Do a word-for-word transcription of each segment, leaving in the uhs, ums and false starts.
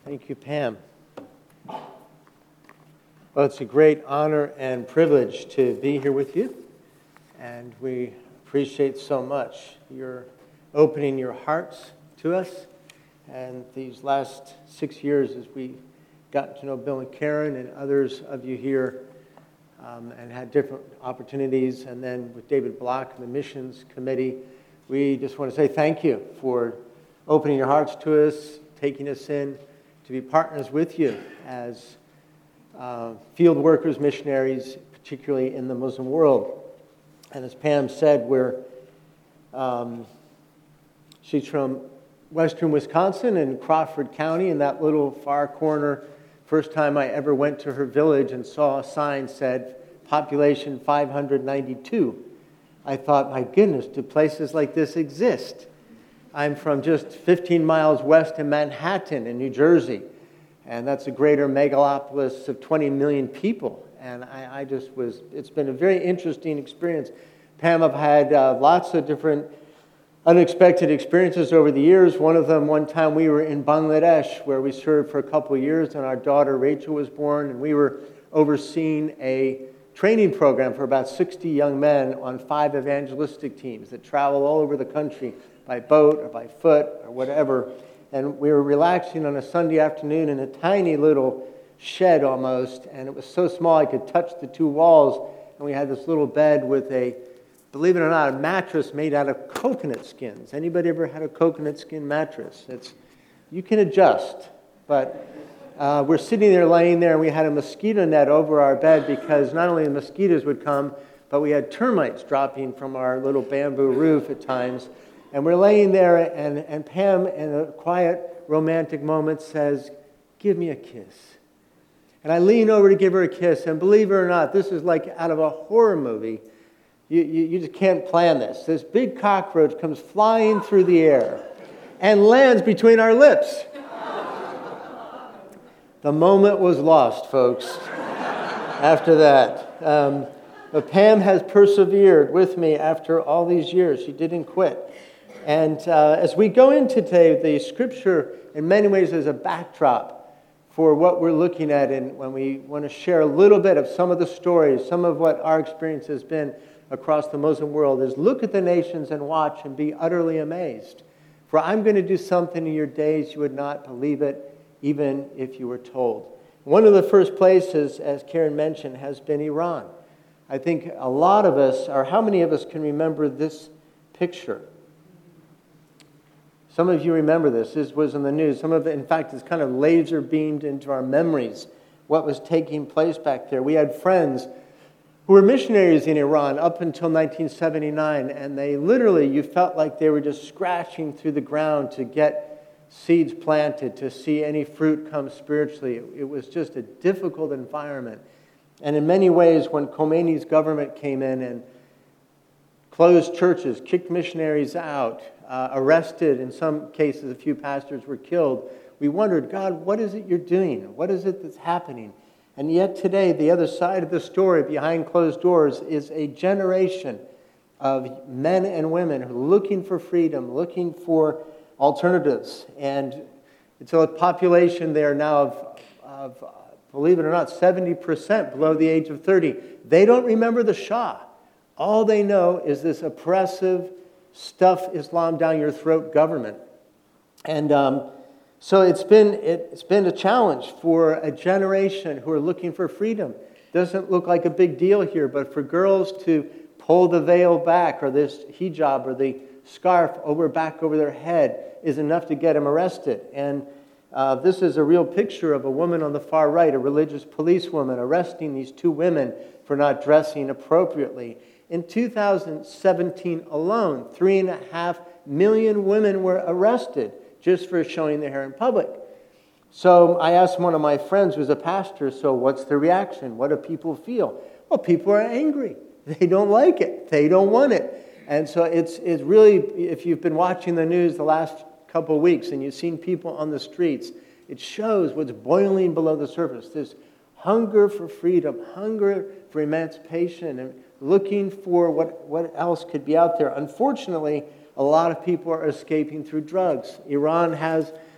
Thank you, Pam. Well, it's a great honor and privilege to be here with you, and we appreciate so much your opening your hearts to us. And these last six years, as we got to know Bill and Karen and others of you here, um, and had different opportunities, and then with David Block and the Missions Committee, we just want to say thank you for opening your hearts to us, taking us in to be partners with you as uh, field workers, missionaries, particularly in the Muslim world. And as Pam said, we're um, she's from western Wisconsin in Crawford County, in that little far corner. First time I ever went to her village and saw a sign said, population five hundred ninety-two. I thought, my goodness, do places like this exist? I'm from just fifteen miles west of Manhattan in New Jersey, and that's a greater megalopolis of twenty million people. And I, I just was, it's been a very interesting experience. Pam, I've had uh, lots of different unexpected experiences over the years. One of them, one time we were in Bangladesh, where we served for a couple of years, and our daughter Rachel was born, and we were overseeing a training program for about sixty young men on five evangelistic teams that travel all over the country by boat or by foot or whatever. And we were relaxing on a Sunday afternoon in a tiny little shed almost, and it was so small I could touch the two walls, and we had this little bed with a, believe it or not, a mattress made out of coconut skins. Anybody ever had a coconut skin mattress? It's, you can adjust, but uh, we're sitting there laying there, and we had a mosquito net over our bed because not only the mosquitoes would come, but we had termites dropping from our little bamboo roof at times. And we're laying there, and, and Pam, in a quiet, romantic moment, says, "Give me a kiss." And I lean over to give her a kiss, and believe it or not, this is like out of a horror movie. You, you, you just can't plan this. This big cockroach comes flying through the air and lands between our lips. The moment was lost, folks, after that. Um, but Pam has persevered with me after all these years. She didn't quit. And uh, as we go in today, the Scripture in many ways is a backdrop for what we're looking at, and when we want to share a little bit of some of the stories, some of what our experience has been across the Muslim world, is look at the nations and watch and be utterly amazed. For I'm going to do something in your days you would not believe it, even if you were told. One of the first places, as Karen mentioned, has been Iran. I think a lot of us, or how many of us can remember this picture? Some of you remember this. This was in the news. Some of it, in fact, is kind of laser beamed into our memories, what was taking place back there. We had friends who were missionaries in Iran up until nineteen seventy-nine, and they literally, you felt like they were just scratching through the ground to get seeds planted, to see any fruit come spiritually. It, it was just a difficult environment. And in many ways, when Khomeini's government came in and closed churches, kicked missionaries out, uh, arrested, in some cases a few pastors were killed, we wondered, God, what is it you're doing? What is it that's happening? And yet today, the other side of the story, behind closed doors, is a generation of men and women who are looking for freedom, looking for alternatives. And it's a population there now of, of uh, believe it or not, seventy percent below the age of thirty. They don't remember the Shah. All they know is this oppressive, stuff Islam down your throat government. And um, so it's been it, it's been a challenge for a generation who are looking for freedom. Doesn't look like a big deal here, but for girls to pull the veil back, or this hijab, or the scarf over back over their head, is enough to get them arrested. And uh, this is a real picture of a woman on the far right, a religious policewoman, arresting these two women for not dressing appropriately. In two thousand seventeen alone, three and a half million women were arrested just for showing their hair in public. So I asked one of my friends who's a pastor, so what's the reaction? What do people feel? Well, people are angry. They don't like it. They don't want it. And so it's it's really, if you've been watching the news the last couple of weeks and you've seen people on the streets, it shows what's boiling below the surface. This hunger for freedom, hunger for emancipation, and looking for what, what else could be out there. Unfortunately, a lot of people are escaping through drugs. Iran has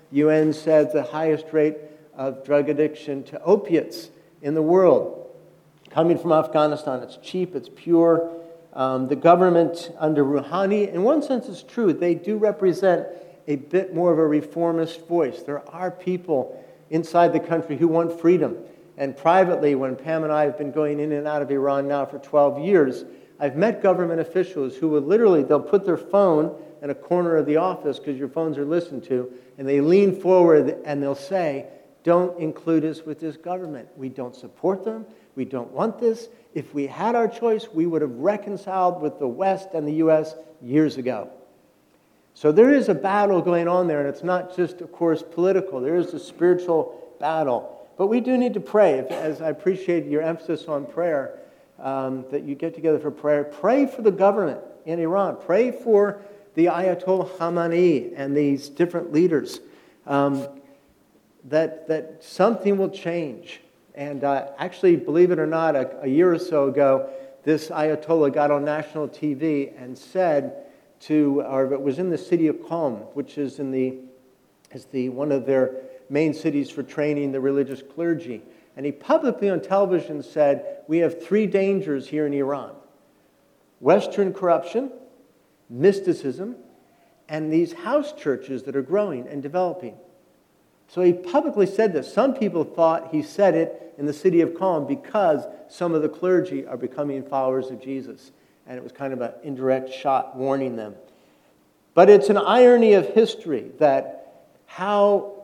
U N said the highest rate of drug addiction to opiates in the world. Coming from Afghanistan, it's cheap, it's pure. Um, the government under Rouhani, in one sense it's true, they do represent a bit more of a reformist voice. There are people inside the country who want freedom. And privately, when Pam and I have been going in and out of Iran now for twelve years, I've met government officials who will literally, they'll put their phone in a corner of the office because your phones are listened to, and they lean forward and they'll say, don't include us with this government. We don't support them. We don't want this. If we had our choice, we would have reconciled with the West and the U S years ago. So there is a battle going on there, and it's not just, of course, political. There is a spiritual battle. But we do need to pray, as I appreciate your emphasis on prayer, um, that you get together for prayer. Pray for the government in Iran. Pray for the Ayatollah Khamenei and these different leaders, um, that, that something will change. And uh, actually, believe it or not, a, a year or so ago, this Ayatollah got on national T V and said to, or it was in the city of Qom, which is in the, is the one of their main cities for training the religious clergy. And he publicly on television said, we have three dangers here in Iran: Western corruption, mysticism, and these house churches that are growing and developing. So he publicly said this. Some people thought he said it in the city of Qom because some of the clergy are becoming followers of Jesus. And it was kind of an indirect shot warning them. But it's an irony of history that how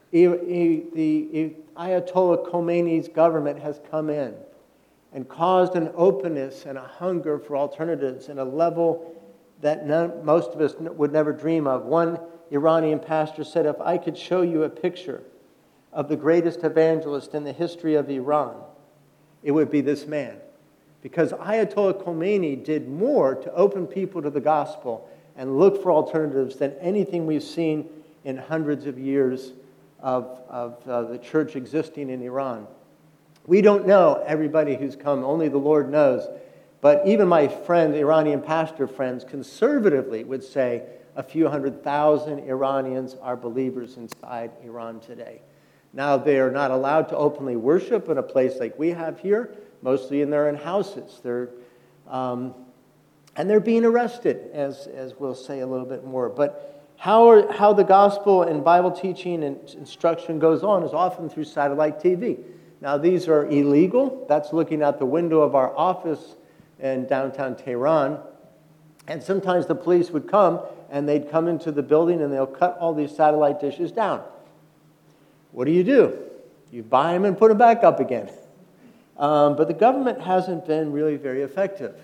the Ayatollah Khomeini's government has come in and caused an openness and a hunger for alternatives and a level that none, most of us would never dream of. One Iranian pastor said, if I could show you a picture of the greatest evangelist in the history of Iran, it would be this man. Because Ayatollah Khomeini did more to open people to the gospel and look for alternatives than anything we've seen in hundreds of years of, of uh, the church existing in Iran. We don't know everybody who's come, only the Lord knows. But even my friends, Iranian pastor friends, conservatively would say a few hundred thousand Iranians are believers inside Iran today. Now, they are not allowed to openly worship in a place like we have here, mostly in their own houses. They're, um, and they're being arrested, as, as we'll say a little bit more. But how, are, how the gospel and Bible teaching and instruction goes on is often through satellite T V. Now, these are illegal. That's looking out the window of our office in downtown Tehran. And sometimes the police would come, and they'd come into the building, and they'll cut all these satellite dishes down. What do you do? You buy them and put them back up again. Um, but the government hasn't been really very effective.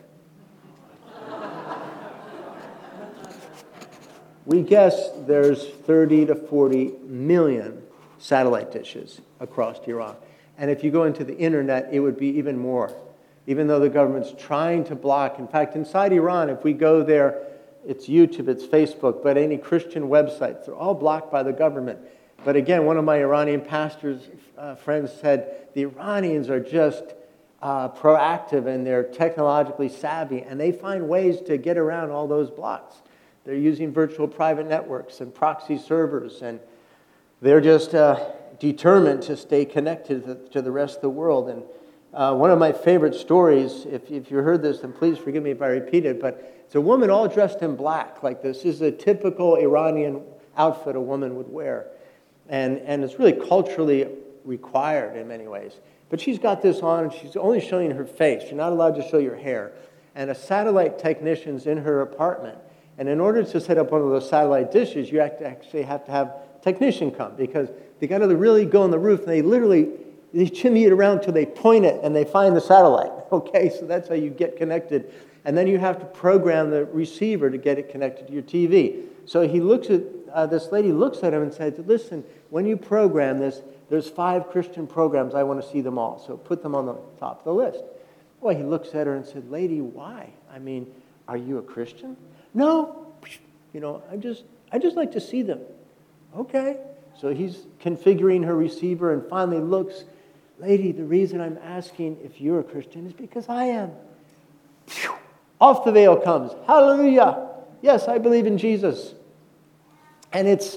We guess there's thirty to forty million satellite dishes across Iran. And if you go into the internet, it would be even more. Even though the government's trying to block. In fact, inside Iran, if we go there, it's YouTube, it's Facebook, but any Christian websites, they're all blocked by the government. But again, one of my Iranian pastors' uh, friends said, the Iranians are just uh, proactive and they're technologically savvy, and they find ways to get around all those blocks. They're using virtual private networks and proxy servers, and they're just uh, determined to stay connected to, to the rest of the world. And uh, one of my favorite stories, if, if you heard this, then please forgive me if I repeat it, but it's a woman all dressed in black like this. This is a typical Iranian outfit a woman would wear. And, and it's really culturally required in many ways. But she's got this on, and she's only showing her face. You're not allowed to show your hair. And a satellite technician's in her apartment. And in order to set up one of those satellite dishes, you have to actually have to have a technician come, because they got to really go on the roof, and they literally they chimney it around till they point it, and they find the satellite. Okay, so that's how you get connected. And then you have to program the receiver to get it connected to your T V. So he looks at, uh, this lady looks at him and says, listen, when you program this, there's five Christian programs. I want to see them all. So put them on the top of the list. Well, he looks at her and said, lady, why? I mean, are you a Christian? No. You know, I just, I just like to see them. Okay. So he's configuring her receiver and finally looks, lady, the reason I'm asking if you're a Christian is because I am. Off the veil comes. Hallelujah. Yes, I believe in Jesus. And it's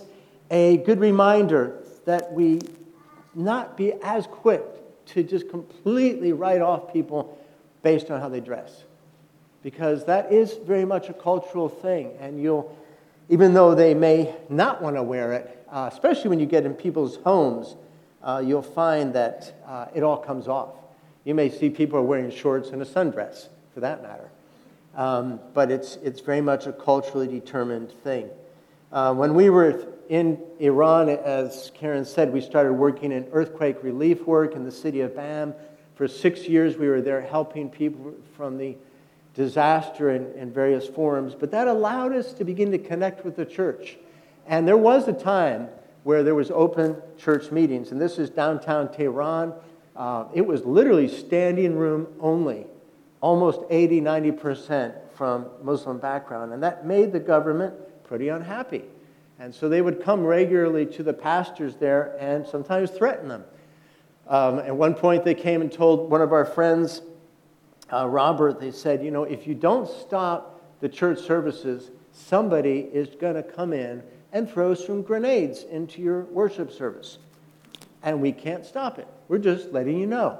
a good reminder that we not be as quick to just completely write off people based on how they dress. Because that is very much a cultural thing, and you'll, even though they may not want to wear it, uh, especially when you get in people's homes, uh, you'll find that uh, it all comes off. You may see people are wearing shorts and a sundress, for that matter. Um, but it's it's very much a culturally determined thing. Uh, when we were in Iran, as Karen said, we started working in earthquake relief work in the city of Bam. For six years, we were there helping people from the disaster in, in various forms. But that allowed us to begin to connect with the church. And there was a time where there was open church meetings. And this is downtown Tehran. Uh, it was literally standing room only. Almost eighty, ninety percent from Muslim background. And that made the government pretty unhappy. And so they would come regularly to the pastors there and sometimes threaten them. Um, at one point they came and told one of our friends, uh, Robert, they said, you know, if you don't stop the church services, somebody is going to come in and throw some grenades into your worship service. And we can't stop it. We're just letting you know.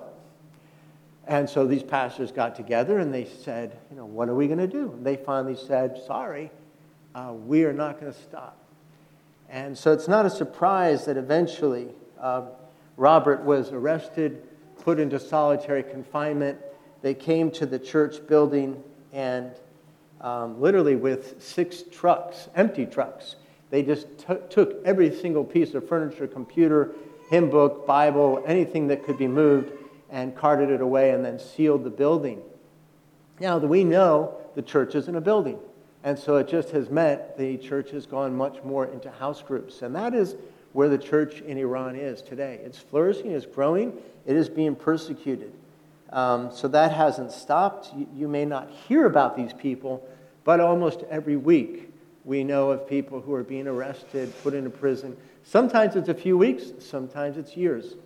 And so these pastors got together and they said, you know, what are we going to do? And they finally said, sorry, uh, we are not going to stop. And so it's not a surprise that eventually uh, Robert was arrested, put into solitary confinement. They came to the church building and um, literally with six trucks, empty trucks, they just t- took every single piece of furniture, computer, hymn book, Bible, anything that could be moved, and carted it away and then sealed the building. Now, we know the church isn't a building. And so it just has meant the church has gone much more into house groups. And that is where the church in Iran is today. It's flourishing, it's growing, it is being persecuted. Um, so that hasn't stopped. You, you may not hear about these people, but almost every week we know of people who are being arrested, put into prison. Sometimes it's a few weeks, sometimes it's years.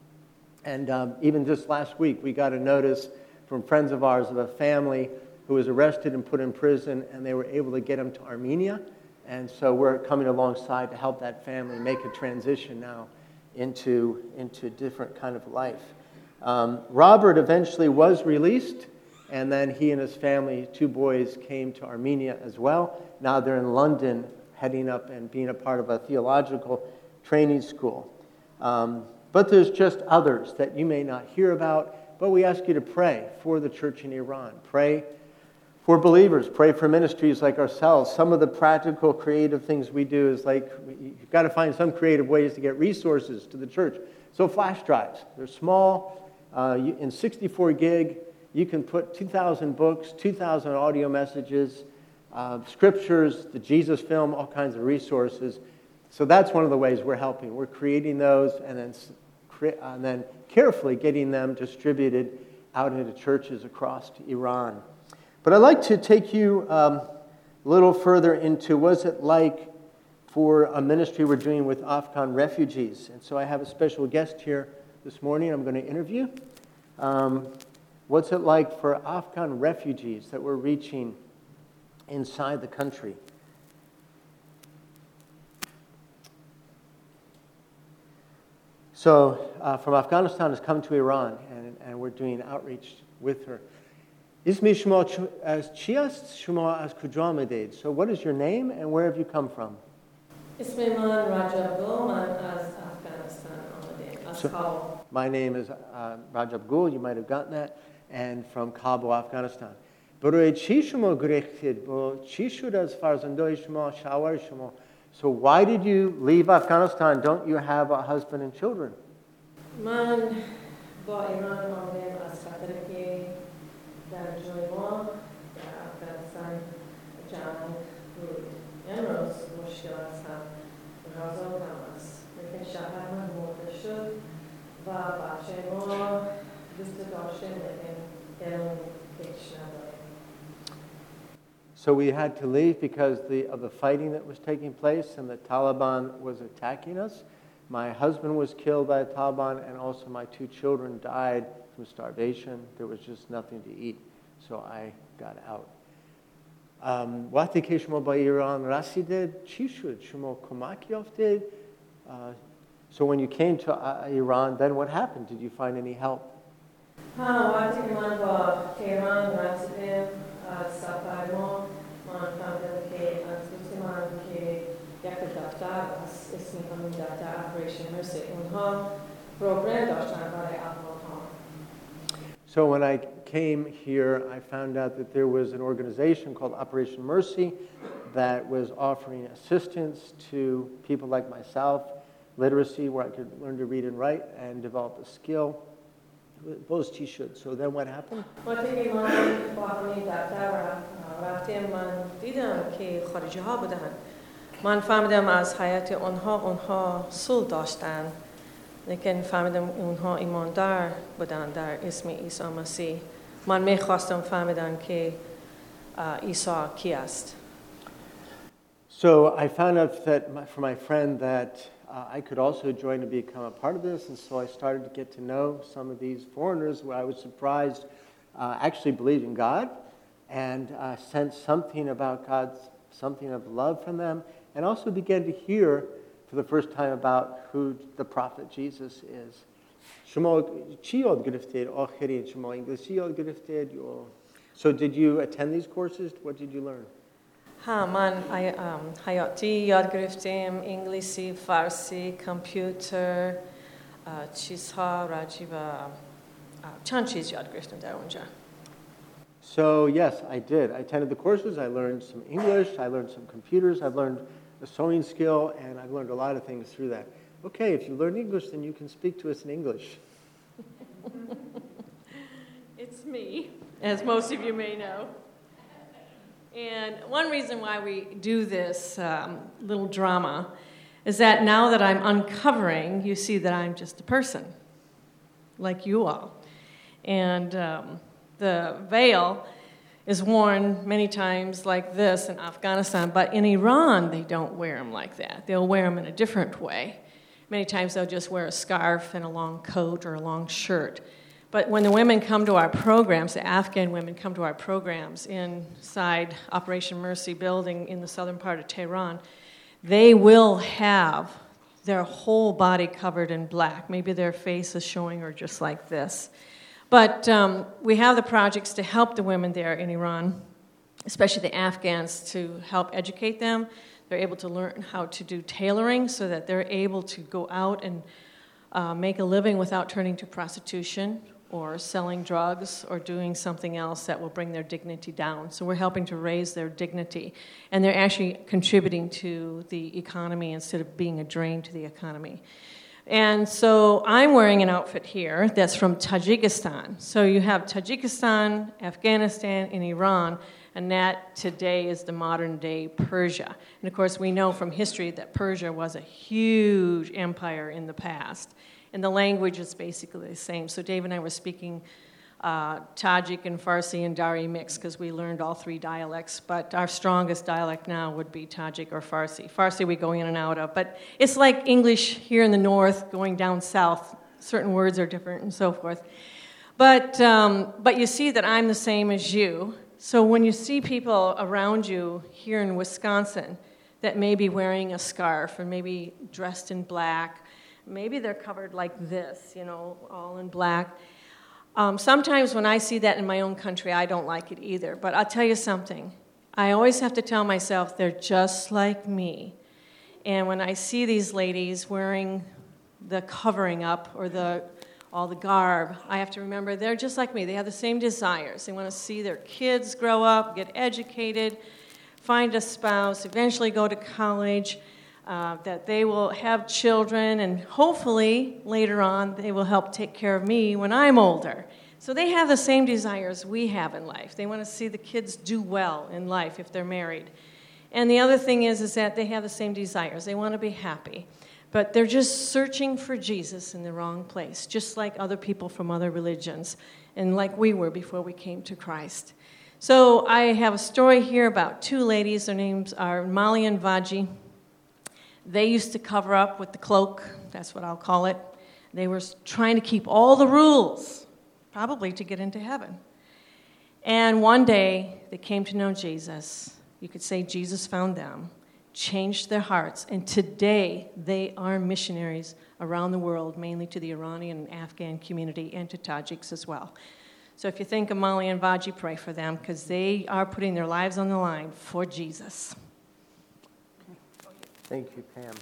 And um, even just last week, we got a notice from friends of ours of a family who was arrested and put in prison, and they were able to get him to Armenia. And so we're coming alongside to help that family make a transition now into, into a different kind of life. Um, Robert eventually was released, and then he and his family, two boys, came to Armenia as well. Now they're in London, heading up and being a part of a theological training school. Um, but there's just others that you may not hear about, but we ask you to pray for the church in Iran. Pray for believers, pray for ministries like ourselves. Some of the practical, creative things we do is like, you've got to find some creative ways to get resources to the church. So flash drives, they're small, uh, you, in sixty-four gig, you can put two thousand books, two thousand audio messages, uh, scriptures, the Jesus film, all kinds of resources. So that's one of the ways we're helping. We're creating those and then, and then carefully getting them distributed out into churches across Iran. But I'd like to take you um, a little further into what's it like for a ministry we're doing with Afghan refugees. And so I have a special guest here this morning I'm going to interview. Um, what's it like for Afghan refugees that we're reaching inside the country? So uh, from Afghanistan has come to Iran, and, and we're doing outreach with her. اسم شما از چی است؟ شما از کجا آمدید؟ So what is your name and where have you come from? اسم من رجب گل، من از افغانستان آمدم، از کابل. My name is uh, Rajab Gul, you might have gotten that, and from Kabul, Afghanistan. برای چی شما گریختید؟ با چی شد از فرزندای شما، شوهر شما؟ So why did you leave Afghanistan? Don't you have a husband and children? من با ایران آمدم از خاطر که در جای ما در افغانستان جنگ بود. امروز مشکل است هم غذا کم است. لیکن شهر من مرده شد و بچه ما دوست داشتیم لیکن علم پیش نداریم. So we had to leave because the, of the fighting that was taking place and the Taliban was attacking us. My husband was killed by the Taliban and also my two children died from starvation. There was just nothing to eat, so I got out. ام، وقتی که شما با ایران رسیدید چی شد؟ شما کمک یافتید؟ Uh, so when you came to uh, Iran, then what happened? Did you find any help? ها وقتی که من با تهران رسیدم از سفر ما من فهمیدم که از دوست من که یک دفتر از اسم همین دفتر اپریشن مرسی اونها پروگرام داشتن برای افغان‌ها. So when I came here, I found out that there was an organization called Operation Mercy that was offering assistance to people like myself, literacy, where I could learn to read and write and develop a skill. Those T should. So then what happened? وقتی که من با همین دفتر رفتم من دیدم که خارجی ها بودن. من فهمیدم از حیات اونها اونها صلح داشتن. لیکن فهمیدم اونها ایماندار بودن در اسم عیسی مسیح. من میخواستم فهمیدم که عیسی کی است. So I found out that my, from my friend that uh, I could also join to become a part of this, and so I started to get to know some of these foreigners where I was surprised uh, actually believed in God and uh, sensed something about God's, something of love from them, and also began to hear for the first time about who the prophet Jesus is. شما چی یاد گرفتید آخرین شما انگلیسی یاد گرفتید؟ So did you attend these courses? What did you learn? ها من حیاتی یاد گرفتم انگلیسی، فارسی، کامپیوتر، چیزها راجع به چند چیز یاد گرفتم در اونجا. So yes, I did. I attended the courses. I learned some English. I learned some computers. I've learned a sewing skill, and I've learned a lot of things through that. Okay, if you learn English, then you can speak to us in English. It's me, as most of you may know. And one reason why we do this um, little drama is that now that I'm uncovering, you see that I'm just a person, like you all. And um, the veil is worn many times like this in Afghanistan, but in Iran, they don't wear them like that. They'll wear them in a different way. Many times they'll just wear a scarf and a long coat or a long shirt. But when the women come to our programs, the Afghan women come to our programs inside Operation Mercy building in the southern part of Tehran, they will have their whole body covered in black. Maybe their face is showing or just like this. But um, we have the projects to help the women there in Iran, especially the Afghans, to help educate them. They're able to learn how to do tailoring so that they're able to go out and uh, make a living without turning to prostitution or selling drugs or doing something else that will bring their dignity down. So we're helping to raise their dignity. And they're actually contributing to the economy instead of being a drain to the economy. And so I'm wearing an outfit here that's from Tajikistan. So you have Tajikistan, Afghanistan, and Iran, and that today is the modern-day Persia. And of course, we know from history that Persia was a huge empire in the past. And the language is basically the same. So Dave and I were speaking uh, Tajik and Farsi and Dari mix because we learned all three dialects. But our strongest dialect now would be Tajik or Farsi. Farsi we go in and out of. But it's like English here in the north going down south. Certain words are different and so forth. But, um, but you see that I'm the same as you. So when you see people around you here in Wisconsin that may be wearing a scarf or maybe dressed in black, maybe they're covered like this, you know, all in black. Um, sometimes when I see that in my own country, I don't like it either. But I'll tell you something. I always have to tell myself they're just like me. And when I see these ladies wearing the covering up or the all the garb, I have to remember they're just like me. They have the same desires. They want to see their kids grow up, get educated, find a spouse, eventually go to college, Uh, that they will have children, and hopefully later on they will help take care of me when I'm older. So they have the same desires we have in life. They want to see the kids do well in life if they're married. And the other thing is, is that they have the same desires. They want to be happy. But they're just searching for Jesus in the wrong place, just like other people from other religions, and like we were before we came to Christ. So I have a story here about two ladies. Their names are Mali and Vaji. They used to cover up with the cloak, that's what I'll call it. They were trying to keep all the rules, probably to get into heaven. And one day, they came to know Jesus. You could say Jesus found them, changed their hearts, and today they are missionaries around the world, mainly to the Iranian and Afghan community and to Tajiks as well. So if you think of Molly and Vaji, pray for them because they are putting their lives on the line for Jesus. Thank you, Pam.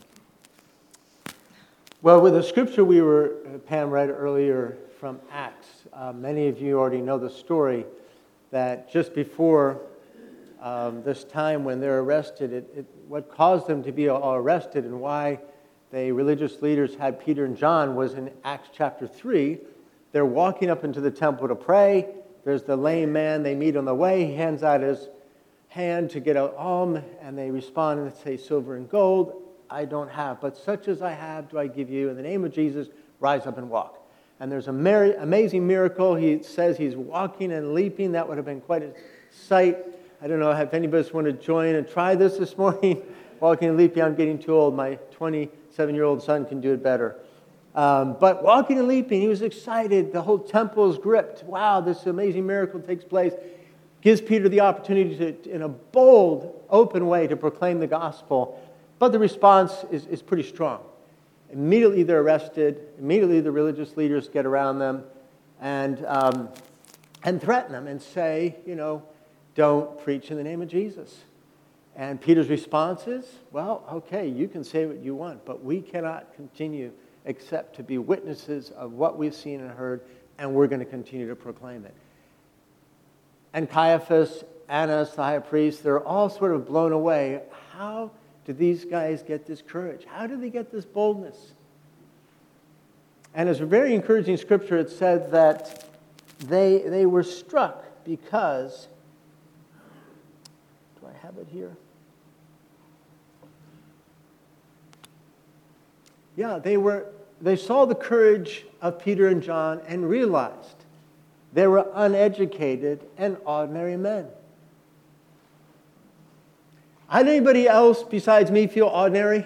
Well, with the scripture we were, uh, Pam read earlier from Acts, uh, many of you already know the story that just before um, this time when they're arrested, it, it, what caused them to be all arrested and why the religious leaders had Peter and John was in Acts chapter three. They're walking up into the temple to pray. There's the lame man they meet on the way. He hands out his hand to get an alms, and they respond and say, silver and gold I don't have, but such as I have do I give you. In the name of Jesus, rise up and walk. And there's a mer- amazing miracle. He says he's walking and leaping. That would have been quite a sight. I don't know if any of us want to join and try this this morning. Walking and leaping, I'm getting too old. My twenty-seven-year-old son can do it better. Um, but walking and leaping, he was excited. The whole temple is gripped. Wow, this amazing miracle takes place. Gives Peter the opportunity to, in a bold, open way, to proclaim the gospel. But the response is, is pretty strong. Immediately they're arrested. Immediately the religious leaders get around them and um, and threaten them and say, you know, don't preach in the name of Jesus. And Peter's response is, well, okay, you can say what you want, but we cannot continue except to be witnesses of what we've seen and heard, and we're going to continue to proclaim it. And Caiaphas, Annas, the high priest, they're all sort of blown away. How do these guys get this courage? How do they get this boldness? And it's a very encouraging scripture. It said that they, they were struck because, do I have it here? Yeah, they were. They saw the courage of Peter and John and realized they were uneducated and ordinary men. How did anybody else besides me feel ordinary?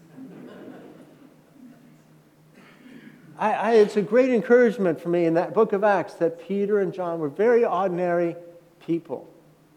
I, I, it's a great encouragement for me in that book of Acts that Peter and John were very ordinary people.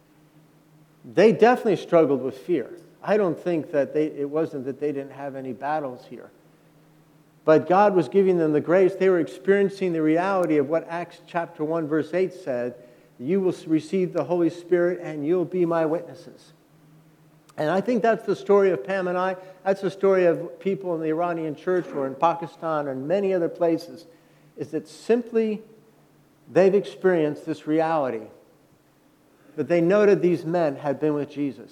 They definitely struggled with fear. I don't think that they, it wasn't that they didn't have any battles here. But God was giving them the grace. They were experiencing the reality of what Acts chapter one, verse eight said. You will receive the Holy Spirit and you'll be my witnesses. And I think that's the story of Pam and I. That's the story of people in the Iranian church or in Pakistan or in many other places, is that simply they've experienced this reality. But they noted these men had been with Jesus.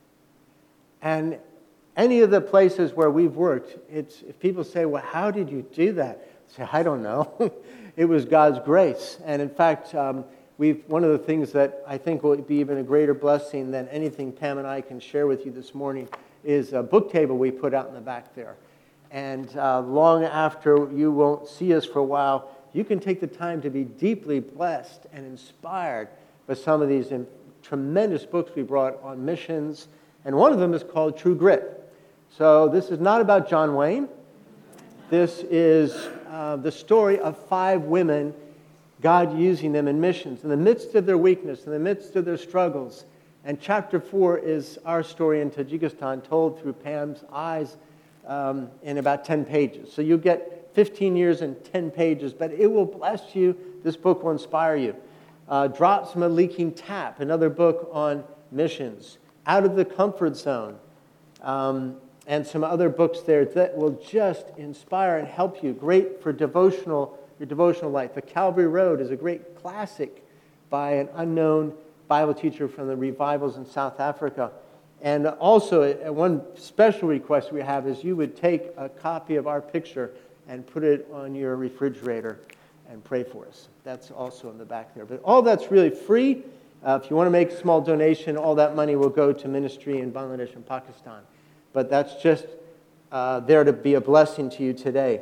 And any of the places where we've worked, it's if people say, well, how did you do that? I say, I don't know. It was God's grace. And in fact, um, we've one of the things that I think will be even a greater blessing than anything Pam and I can share with you this morning is a book table we put out in the back there. And uh, long after you won't see us for a while, you can take the time to be deeply blessed and inspired by some of these in, tremendous books we brought on missions. And one of them is called True Grit. So this is not about John Wayne. This is uh, the story of five women, God using them in missions in the midst of their weakness, in the midst of their struggles. And chapter four is our story in Tajikistan told through Pam's eyes um, in about ten pages. So you'll get fifteen years and ten pages, but it will bless you. This book will inspire you. Uh, Drops from a Leaking Tap, another book on missions. Out of the Comfort Zone. Um, and some other books there that will just inspire and help you. Great for devotional, your devotional life. The Calvary Road is a great classic by an unknown Bible teacher from the revivals in South Africa. And also, one special request we have is you would take a copy of our picture and put it on your refrigerator and pray for us. That's also in the back there. But all that's really free. Uh, if you want to make a small donation, all that money will go to ministry in Bangladesh and Pakistan. But that's just uh, there to be a blessing to you today.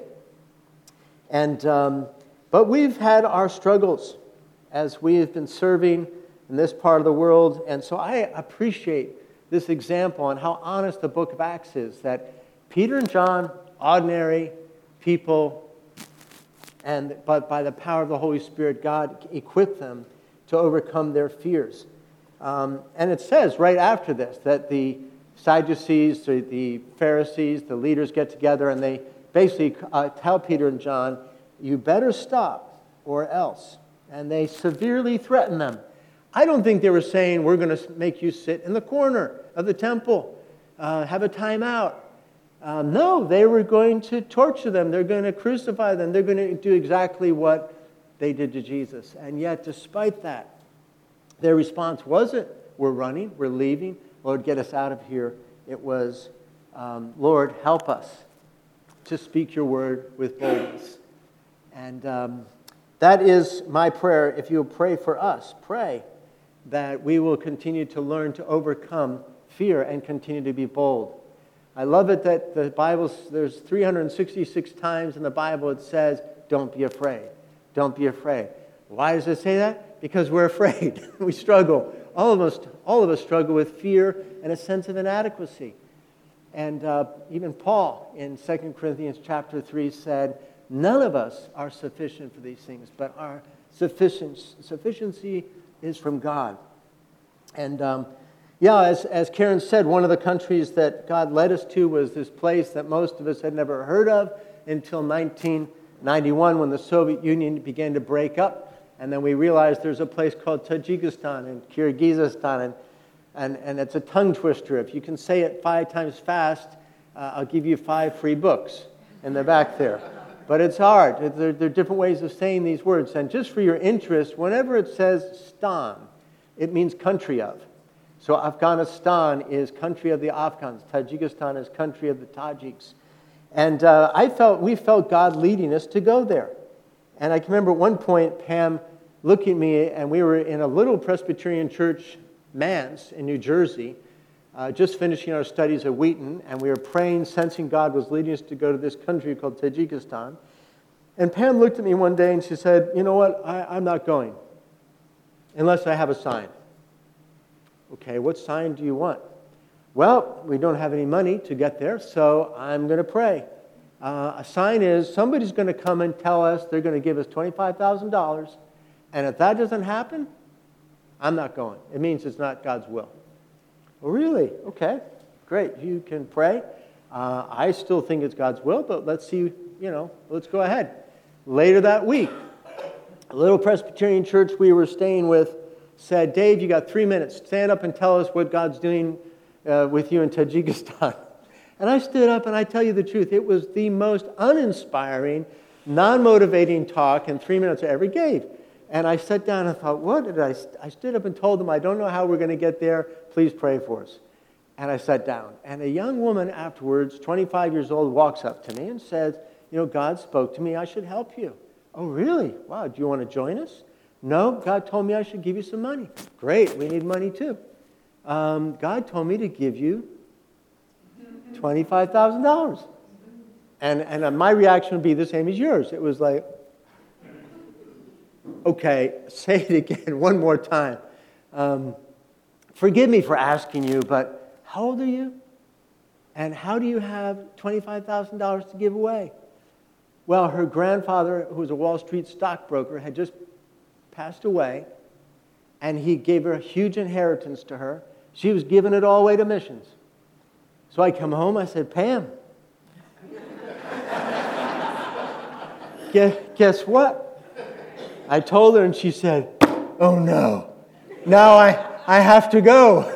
And um, but we've had our struggles as we have been serving in this part of the world. And so I appreciate this example on how honest the book of Acts is, that Peter and John, ordinary people, and but by the power of the Holy Spirit, God equipped them to overcome their fears. Um, and it says right after this that the Sadducees, the, the Pharisees, the leaders get together and they basically uh, tell Peter and John, you better stop or else. And they severely threaten them. I don't think they were saying, we're going to make you sit in the corner of the temple, uh, have a timeout. Um, no, they were going to torture them. They're going to crucify them. They're going to do exactly what they did to Jesus. And yet, despite that, their response wasn't, we're running, we're leaving, Lord, get us out of here. It was, um, Lord, help us to speak your word with boldness. And um, that is my prayer. If you'll pray for us, pray that we will continue to learn to overcome fear and continue to be bold. I love it that the Bible, there's three hundred sixty-six times in the Bible it says, don't be afraid. Don't be afraid. Why does it say that? Because we're afraid. We struggle. All of us, all of us struggle with fear and a sense of inadequacy. And uh, even Paul in Second Corinthians chapter three said, none of us are sufficient for these things, but our sufficient, sufficiency is from God. And um, yeah, as, as Karen said, one of the countries that God led us to was this place that most of us had never heard of until nineteen ninety-one when the Soviet Union began to break up. And then we realized there's a place called Tajikistan and Kyrgyzstan, and, and, and it's a tongue twister. If you can say it five times fast, uh, I'll give you five free books in the back there. But it's hard. There, there are different ways of saying these words. And just for your interest, whenever it says stan, it means country of. So Afghanistan is country of the Afghans. Tajikistan is country of the Tajiks. And uh, I felt, we felt God leading us to go there. And I can remember at one point, Pam looking at me, and we were in a little Presbyterian church, Mance, in New Jersey, uh, just finishing our studies at Wheaton, and we were praying, sensing God was leading us to go to this country called Tajikistan. And Pam looked at me one day and she said, you know what, I, I'm not going unless I have a sign. Okay, what sign do you want? Well, we don't have any money to get there, so I'm going to pray. Uh, a sign is somebody's going to come and tell us they're going to give us twenty-five thousand dollars, and if that doesn't happen, I'm not going. It means it's not God's will. Well, really? Okay, great. You can pray. Uh, I still think it's God's will, but let's see, you know, let's go ahead. Later that week, a little Presbyterian church we were staying with said, Dave, you got three minutes. Stand up and tell us what God's doing uh, with you in Tajikistan. And I stood up, and I tell you the truth, it was the most uninspiring, non-motivating talk in three minutes I ever gave. And I sat down and thought, what did I... I stood up and told them, I don't know how we're going to get there. Please pray for us. And I sat down. And a young woman afterwards, twenty-five years old, walks up to me and says, you know, God spoke to me, I should help you. Oh, really? Wow, do you want to join us? No, God told me I should give you some money. Great, we need money too. Um, God told me to give you twenty-five thousand dollars. And, and my reaction would be the same as yours. It was like, okay, say it again one more time. Um, forgive me for asking you, but how old are you? And how do you have twenty-five thousand dollars to give away? Well, her grandfather, who was a Wall Street stockbroker, had just passed away, and he gave her a huge inheritance to her. She was giving it all away to missions. So I come home, I said, Pam, guess, guess what? I told her, and she said, oh no, now I, I have to go.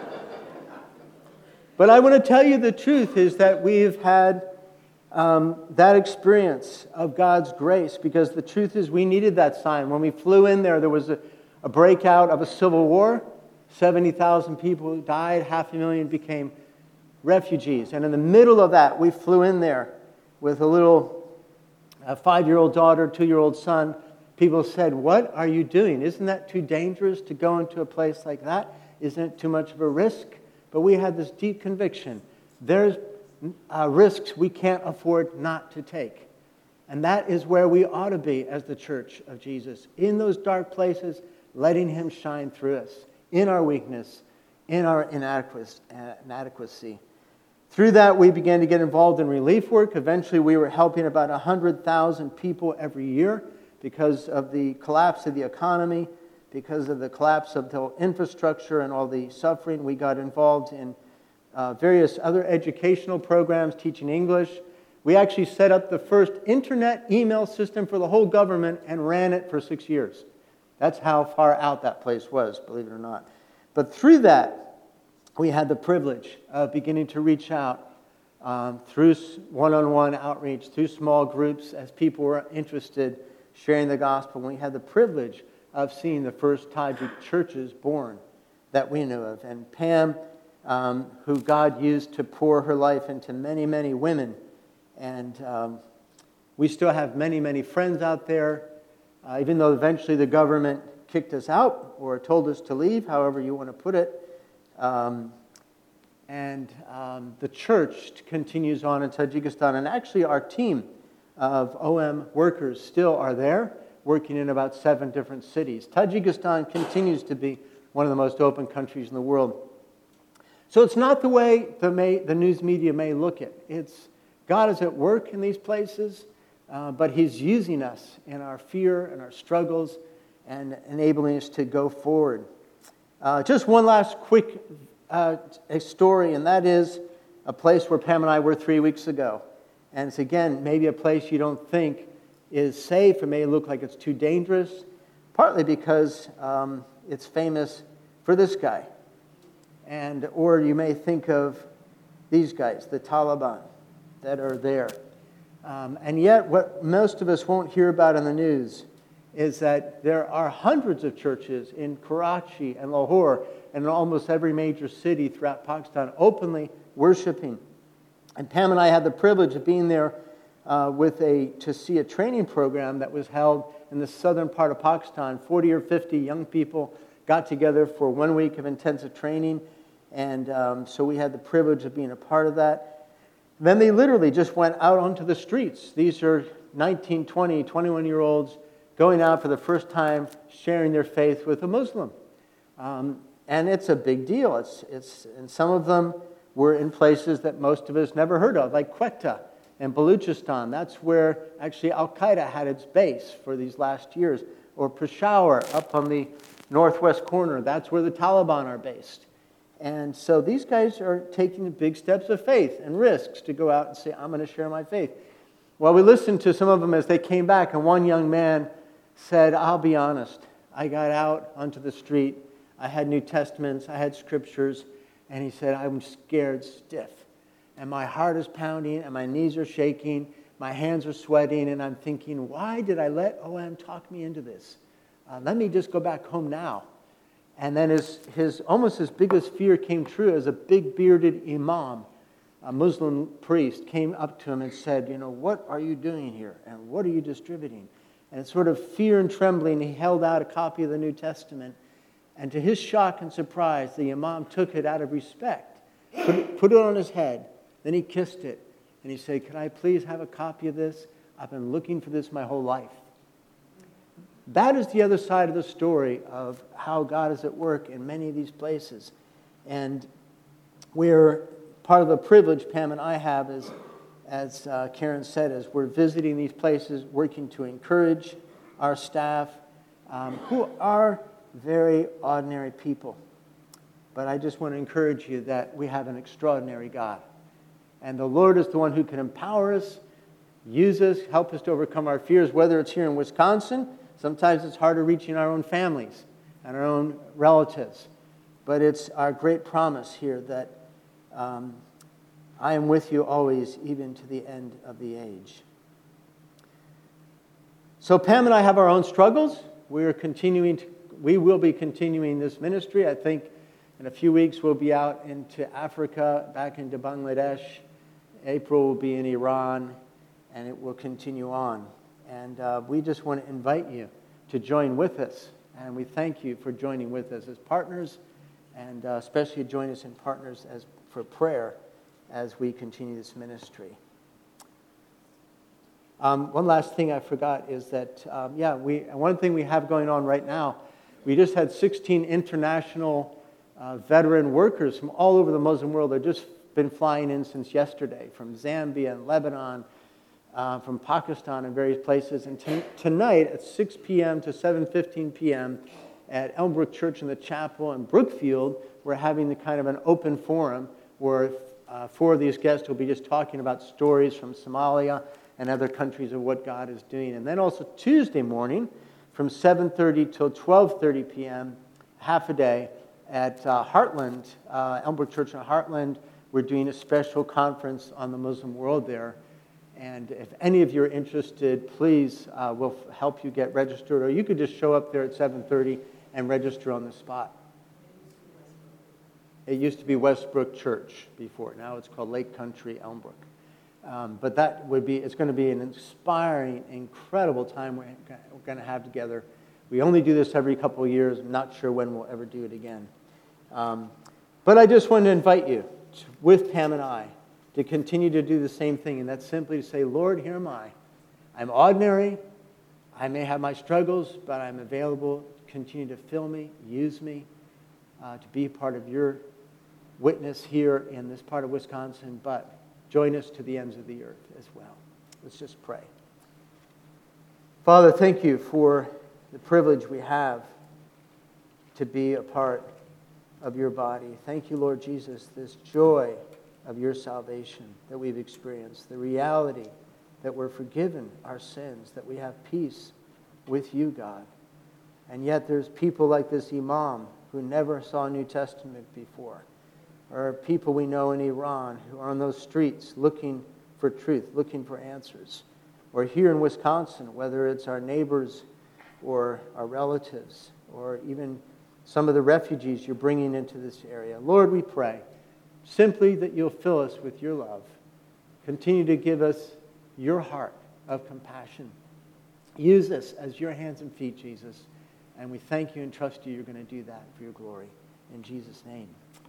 But I want to tell you the truth is that we've had um, that experience of God's grace, because the truth is we needed that sign. When we flew in there, there was a, a breakout of a civil war. seventy thousand people died, half a million became refugees. And in the middle of that, we flew in there with a little a five-year-old daughter, two-year-old son. People said, what are you doing? Isn't that too dangerous to go into a place like that? Isn't it too much of a risk? But we had this deep conviction. There's uh, risks we can't afford not to take. And that is where we ought to be as the church of Jesus. In those dark places, letting him shine through us. In our weakness, in our inadequacy. Through that, we began to get involved in relief work. Eventually, we were helping about one hundred thousand people every year because of the collapse of the economy, because of the collapse of the infrastructure and all the suffering, we got involved in uh, various other educational programs, teaching English. We actually set up the first internet email system for the whole government and ran it for six years. That's how far out that place was, believe it or not. But through that, we had the privilege of beginning to reach out um, through one-on-one outreach, through small groups, as people were interested sharing the gospel. We had the privilege of seeing the first Tajik churches born that we knew of. And Pam, um, who God used to pour her life into many, many women. And um, we still have many, many friends out there, uh, even though eventually the government kicked us out or told us to leave, however you want to put it. Um, and um, the church continues on in Tajikistan. And actually our team of O M workers still are there, working in about seven different cities. Tajikistan continues to be one of the most open countries in the world. So it's not the way the, may, the news media may look at it. It's God is at work in these places, uh, but He's using us in our fear and our struggles and enabling us to go forward. Uh, just one last quick uh, a story, and that is a place where Pam and I were three weeks ago. And it's, again, maybe a place you don't think is safe. It may look like it's too dangerous, partly because um, it's famous for this guy. And or you may think of these guys, the Taliban, that are there. Um, and yet, what most of us won't hear about in the news is that there are hundreds of churches in Karachi and Lahore and in almost every major city throughout Pakistan openly worshiping. And Pam and I had the privilege of being there uh, with a to see a training program that was held in the southern part of Pakistan. forty or fifty young people got together for one week of intensive training. And um, so we had the privilege of being a part of that. Then they literally just went out onto the streets. These are nineteen, twenty, twenty-one-year-olds going out for the first time, sharing their faith with a Muslim. Um, and it's a big deal. It's it's and some of them were in places that most of us never heard of, like Quetta and Baluchistan. That's where actually Al-Qaeda had its base for these last years. Or Peshawar, up on the northwest corner. That's where the Taliban are based. And so these guys are taking big steps of faith and risks to go out and say, I'm going to share my faith. Well, we listened to some of them as they came back, and one young man said, I'll be honest, I got out onto the street, I had New Testaments, I had scriptures, and he said, I'm scared stiff. And my heart is pounding, and my knees are shaking, my hands are sweating, and I'm thinking, why did I let O M talk me into this? Uh, let me just go back home now. And then his, his almost his biggest fear came true as a big bearded imam, a Muslim priest, came up to him and said, you know, what are you doing here? And what are you distributing? And it's sort of fear and trembling, he held out a copy of the New Testament. And to his shock and surprise, the imam took it out of respect, put it, put it on his head, then he kissed it. And he said, can I please have a copy of this? I've been looking for this my whole life. That is the other side of the story of how God is at work in many of these places. And we're, part of the privilege Pam and I have is, as uh, Karen said, is we're visiting these places, working to encourage our staff, um, who are very ordinary people. But I just want to encourage you that we have an extraordinary God. And the Lord is the one who can empower us, use us, help us to overcome our fears, whether it's here in Wisconsin. Sometimes it's harder reaching our own families and our own relatives. But it's our great promise here that um, I am with you always, even to the end of the age. So Pam and I have our own struggles. We are continuing to, we will be continuing this ministry. I think in a few weeks we'll be out into Africa, back into Bangladesh. April will be in Iran, and it will continue on. And uh, we just want to invite you to join with us. And we thank you for joining with us as partners, and uh, especially join us in partners as for prayer as we continue this ministry. Um, one last thing I forgot is that, um, yeah, we one thing we have going on right now, we just had sixteen international uh, veteran workers from all over the Muslim world. They've just been flying in since yesterday from Zambia and Lebanon, Uh, from Pakistan and various places. And t- tonight at six p.m. to seven fifteen p.m., at Elmbrook Church in the Chapel in Brookfield, we're having the kind of an open forum where uh, four of these guests will be just talking about stories from Somalia and other countries of what God is doing. And then also Tuesday morning from seven thirty till twelve thirty p.m., half a day, at uh, Heartland, uh, Elmbrook Church in Heartland. We're doing a special conference on the Muslim world there. And if any of you are interested, please, uh, we'll f- help you get registered. Or you could just show up there at seven thirty and register on the spot. It used to be Westbrook Church before. Now it's called Lake Country Elmbrook. Um, but that would be, it's going to be an inspiring, incredible time we're going to have together. We only do this every couple of years. I'm not sure when we'll ever do it again. Um, but I just wanted to invite you, to, with Pam and I, to continue to do the same thing. And that's simply to say, Lord, here am I. I'm ordinary. I may have my struggles, but I'm available. Continue to fill me, use me, uh, to be part of your witness here in this part of Wisconsin, but join us to the ends of the earth as well. Let's just pray. Father, thank you for the privilege we have to be a part of your body. Thank you, Lord Jesus, this joy of your salvation that we've experienced, the reality that we're forgiven our sins, that we have peace with you, God. And yet there's people like this imam who never saw New Testament before, or people we know in Iran who are on those streets looking for truth, looking for answers. Or here in Wisconsin, whether it's our neighbors or our relatives, or even some of the refugees you're bringing into this area. Lord, we pray simply that you'll fill us with your love. Continue to give us your heart of compassion. Use us as your hands and feet, Jesus. And we thank you and trust you you're going to do that for your glory. In Jesus' name,